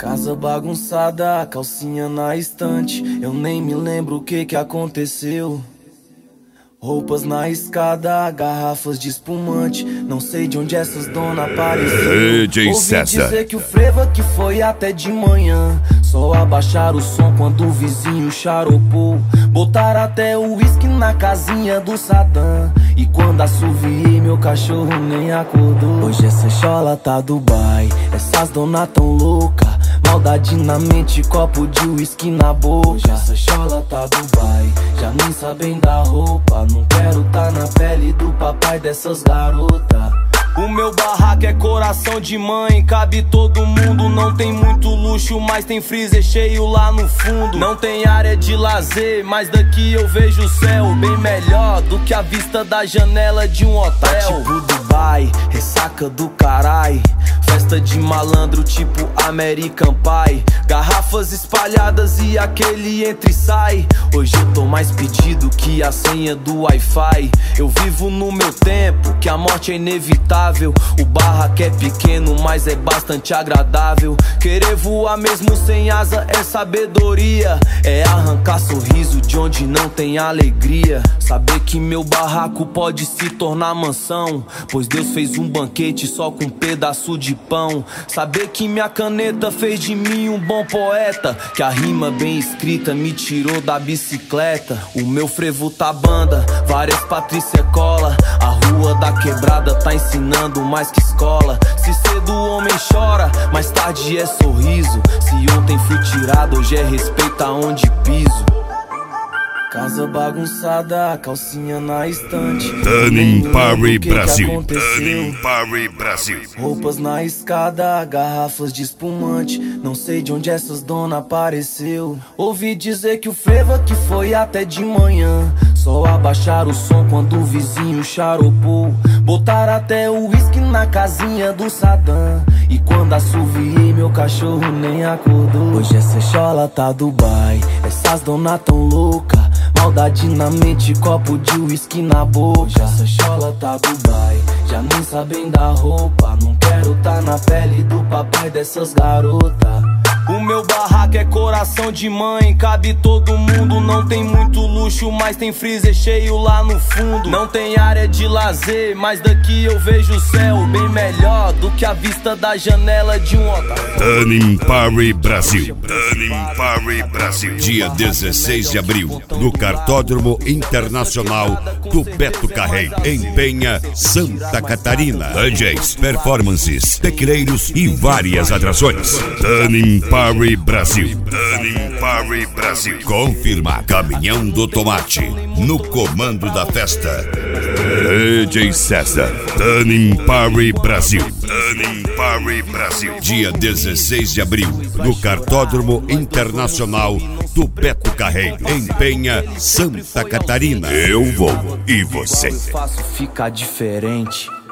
Casa bagunçada, calcinha na estante. Eu nem me lembro o que aconteceu. Roupas na escada, garrafas de espumante. Não sei de onde essas donas apareceram. DJ César. Ouvi dizer que o frevo aqui foi até de manhã. Só abaixaram o som quando o vizinho charopou. Botaram até o uísque na casinha do Saddam. E quando assoviei, meu cachorro nem acordou. Hoje essa chola tá Dubai. Essas donas tão louca. Maldade na mente, copo de uísque na boca. Hoje essa chola tá Dubai. Já nem sabem da roupa. Não quero tá na pele do papai dessas garotas. O meu barraco é coração de mãe, cabe todo mundo. Não tem muito luxo, mas tem freezer cheio lá no fundo. Não tem área de lazer, mas daqui eu vejo o céu bem melhor do que a vista da janela de um hotel. Tá tipo Dubai, ressaca do carai. Festa de malandro tipo American Pie. Garrafas espalhadas e aquele entra e sai. Hoje eu tô mais pedido que a senha do Wi-Fi. Eu vivo no meu tempo, que a morte é inevitável. O barraco é pequeno, mas é bastante agradável. Querer voar mesmo sem asa é sabedoria. É arrancar sorriso de onde não tem alegria. Saber que meu barraco pode se tornar mansão, pois Deus fez um banquete só com um pedaço de pão. Saber que minha caneta fez de mim um bom poeta, que a rima bem escrita me tirou da bicicleta. O meu frevo tá banda, várias Patrícia cola. A rua da quebrada tá ensinando mais que escola. Se cedo o homem chora, mais tarde é sorriso. Se ontem fui tirado, hoje é respeito aonde piso. Casa bagunçada, calcinha na estante. Turning Party Brasil. Turning Party Brasil. Roupas na escada, garrafas de espumante. Não sei de onde essas donas apareceu. Ouvi dizer que o frevo aqui foi até de manhã. Só abaixaram o som quando o vizinho charopou. Botaram até o uísque na casinha do Saddam. E quando assoviei, meu cachorro nem acordou. Hoje essa chola tá Dubai. Essas donas tão louca. Maldade na mente, copo de uísque na boca. Hoje essa chola tá Dubai. Já nem sabem da roupa. Não quero tá na pele do papai dessas garotas. O meu barraco é coração de mãe, cabe todo mundo. Não tem muito luxo, mas tem freezer cheio lá no fundo. Não tem área de lazer, mas daqui eu vejo o céu bem melhor do que a vista da janela de um hotel. Turning Party Brasil. Turning Party Brasil. Dia 16 de abril, no Cartódromo Internacional do Beto Carreiro, em Penha, Santa Catarina. DJs, performances, tequileiros e várias atrações. Turning Party Brasil. Turning Party Brasil. Confirma Caminhão do Tomate no comando da festa. DJ César. Turning Party Brasil. Turning Party Brasil. Dia 16 de abril, no Cartódromo Internacional do Beto Carreiro, em Penha, Santa Catarina. Eu vou e você. Faço ficar diferente.